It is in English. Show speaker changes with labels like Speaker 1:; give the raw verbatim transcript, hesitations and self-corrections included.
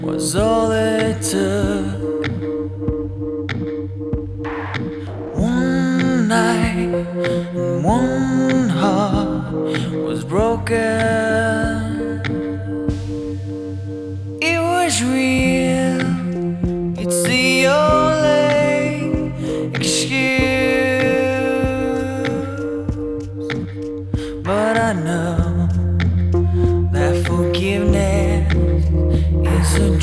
Speaker 1: was all it took. One night and one heart was broken. It was real, it's the only excuse. But I know that forgiveness is a